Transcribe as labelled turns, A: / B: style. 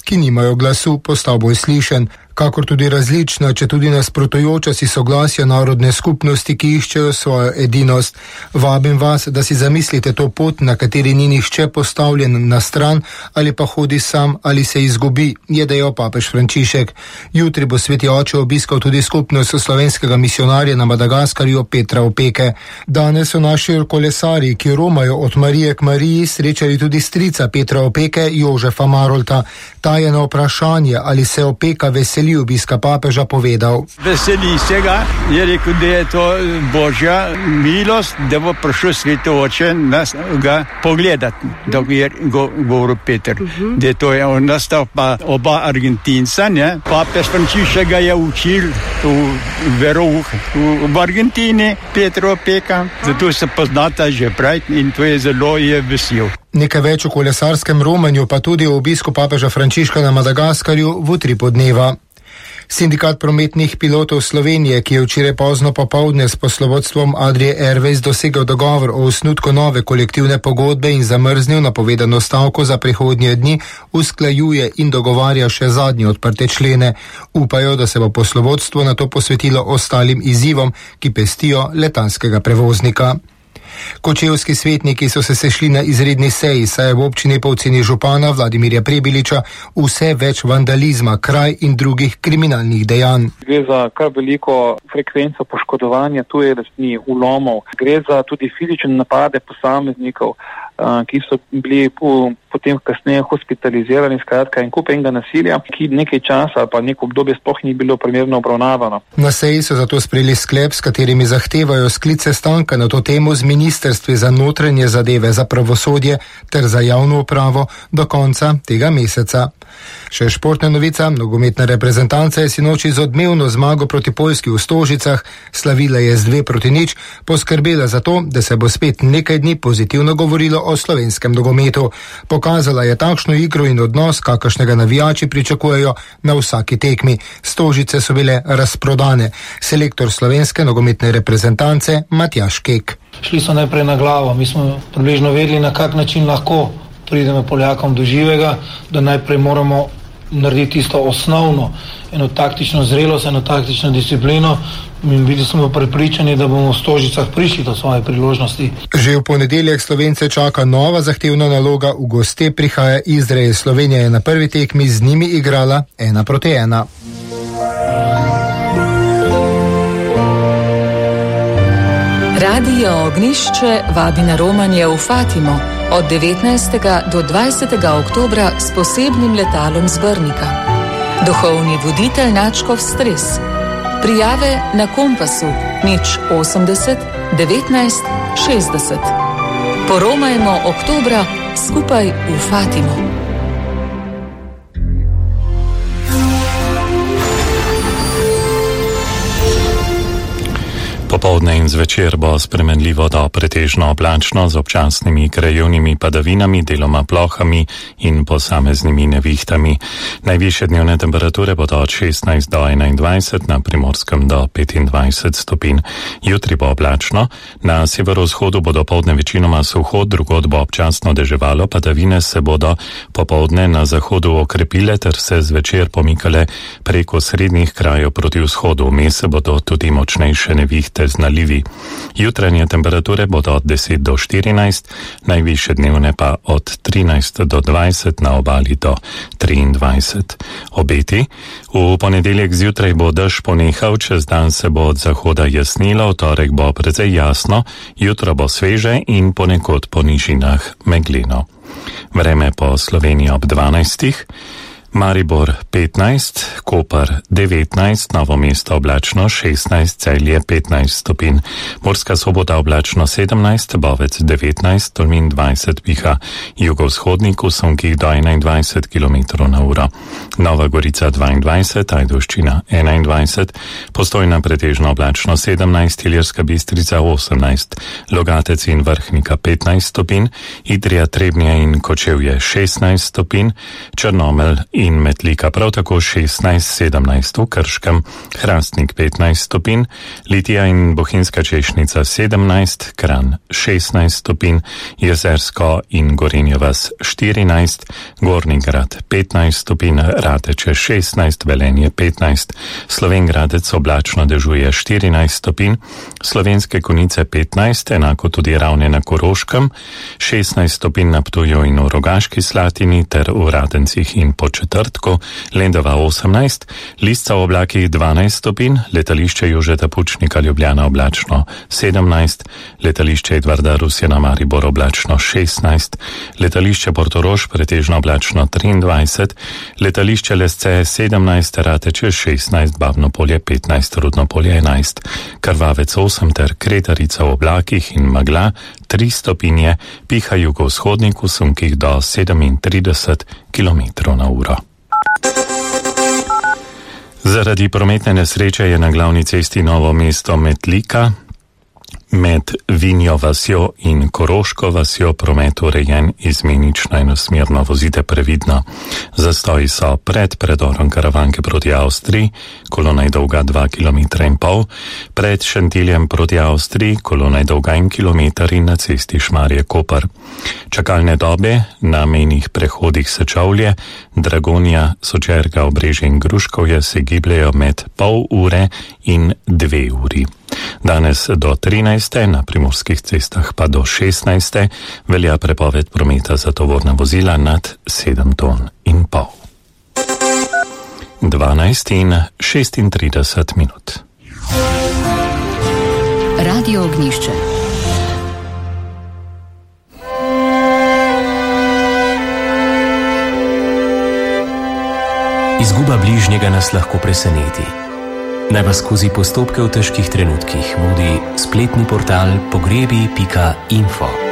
A: ki nimajo glasu, postal bolj slišen, kakor tudi različna, če tudi nasprotujoča si soglasja narodne skupnosti, ki iščejo svojo edinost. Vabim vas, da si zamislite to pot, na kateri ni nihče postavljen na stran ali pa hodi sam ali se izgubi, je dejal papež Frančišek. Jutri bo sveti oče obiskal tudi skupnost slovenskega misionarja na Madagaskarju Petra Opeke. Danes so naši kolesarji, ki romajo od Marije k Mariji, srečali tudi strica Petra Opeke, Jožefa Marolta. Ta je na vprašanje, ali se Opeka veseli obiska papeža, povedal:
B: Veseli se ga, je rekel, da je to Božja milost, da bo prišel sveti oče nas ga pogledati, da je govoril Peter. Da to je on nastal pa oba Argentinca, ne? Papež Frančišek ga je učil v verouh v Argentini, Petra Opeka, zato se poznata že prej in to je zelo vesel.
A: Nekaj več o kolesarskem romanju, pa tudi o obisku papeža Frančiška na Madagaskarju v utripu dneva. Sindikat prometnih pilotov Slovenije, ki je včeraj pozno popoldne s poslovodstvom Adrie Airways dosegel dogovor o osnutku nove kolektivne pogodbe in zamrznil napovedano stavko za prihodnje dni, usklajuje in dogovarja še zadnje odprte člene. Upajo, da se bo poslovodstvo na to posvetilo ostalim izzivom, ki pestijo letalskega prevoznika. Kočevski svetniki so se sešli na izredni seji, saj je v občini po oceni župana Vladimirja Prebiliča vse več vandalizma, kraj in drugih kriminalnih dejanj.
C: Gre za kar veliko frekvenco poškodovanja tuje lastni, vlomov. Gre za tudi fizične napade posameznikov, ki so bili potem kasneje hospitalizirani, skratka in kup enega nasilja, ki nekaj časa pa neko obdobje sploh ni bilo primerno obravnavano.
A: Na seji so zato sprejeli sklep, s katerimi zahtevajo sklic sestanka na to temo z ministrstvi za notranje zadeve, za pravosodje ter za javno upravo do konca tega meseca. Še športna novica, nogometna reprezentanca je sinoči z odmevno zmago proti Poljski v Stožicah, slavila je z 2-0, poskrbela za to, da se bo spet nekaj dni pozitivno govorilo o slovenskem nogometu. Pokazala je takšno igro in odnos, kakršnega navijači pričakujejo na vsaki tekmi. Stožice so bile razprodane. Selektor slovenske nogometne reprezentance Matjaž Kek.
D: Šli so najprej na glavo, mi smo približno vedeli, na kak način lahko pridemo Poljakom do živega, da najprej moramo narediti tisto osnovno, eno taktično zrelost, eno taktično disciplino. In bili smo prepričani, da bomo v Stožicah prišli do svoje priložnosti.
A: Že v ponedeljek Slovence čaka nova zahtevna naloga, v goste prihaja Izrael. Slovenija je na prvi tekmi z njimi igrala 1-1.
E: Radio Ognjišče vabi na romanje v Fatimo od 19. do 20. oktobra s posebnim letalom z Brnika. Duhovni voditelj Načkov Stres. Prijave na Kompasu 080 19 60. Poromajmo oktobra skupaj v Fatimo.
F: Popoldne in zvečer bo spremenljivo do pretežno oblačno z občasnimi krajevnimi padavinami, deloma plohami in posameznimi nevihtami. Najvišje dnevne temperature bodo od 16 do 21, na Primorskem do 25 stopinj. Jutri bo oblačno, na severovzhodu bo dopoldne večinoma suho, drugod bo občasno deževalo, padavine se bodo popoldne na zahodu okrepile ter se zvečer pomikale preko srednjih krajev proti vzhodu. Vmes se bodo tudi močnejše nevihte z nalivi. Jutranje temperature bodo od 10 do 14, najvišje dnevne pa od 13 do 20, na obali do 23. Obeti. V ponedeljek zjutraj bo dež ponehal, čez dan se bo od zahoda jasnilo, v torek bo precej jasno, jutro bo sveže in ponekod po nižinah megleno. Vreme po Sloveniji ob 12. Maribor 15, Koper 19, Novo mesto oblačno 16, Celje 15 stopinj, Murska Sobota oblačno 17, Bovec 19, Tolmin 20 piha, jugovzhodni Kusunkih do 21 km/h, Nova Gorica 22, Ajdovščina 21, Postojna pretežno oblačno 17, Ilirska Bistrica 18, Logatec in Vrhnika 15 stopinj, Idrija, Trebnje in Kočevje 16 stopinj, Črnomelj in Metlika prav tako 16-17 v Krškem, Hrastnik 15 stopinj, Litija in Bohinjska Češnica 17, Kranj 16 stopinj, Jezersko in Gorenja vas 14, Gornji Grad 15 stopinj, Rateče 16, Velenje 15, Slovenj Gradec oblačno dežuje 14 stopinj, Slovenske Konjice 15, enako tudi Ravne na Koroškem, 16 stopinj na Ptuju in v Rogaški Slatini ter v Radencih in Podčetrtku, Lendava 18, Lisca v oblakih 12 stopinj, letališče Jožeta Pučnika Ljubljana oblačno 17, letališče Edvarda Rusjana Maribor oblačno 16, letališče Portorož pretežno oblačno 23, letališče Lesce 17, Rateče 16, Babno Polje 15, Rudno Polje 11, Krvavec 8 ter Kretarica v oblakih in megla 3 stopinje, piha jugovzhodnik v sunkih do 37 km/h. Zaradi prometne nesreče je na glavni cesti Novo mesto Metlika med Vinjo vasjo in Koroško vasjo promet urejen izmenično enosmerno, vozite previdno. Zastoji so pred predorom Karavanke proti Avstriji, kolona je dolga 2,5 km, pred Šentiljem proti Avstriji, kolona je dolga 1 km in na cesti Šmarje-Koper. Čakalne dobe na mejnih prehodih Sečovlje, Dragonja, Sočerga, Obrežje in Gruškovje se gibljejo med pol ure in 2 uri. Danes do 13. na primorskih cestah pa do 16. velja prepoved prometa za tovorna vozila nad 7,5 ton. 12:36.
G: Radio Ognjišče.
H: Izguba bližnjega nas lahko preseneti. Naj vas skozi postopke v težkih trenutkih vodi spletni portal pogrebi.info.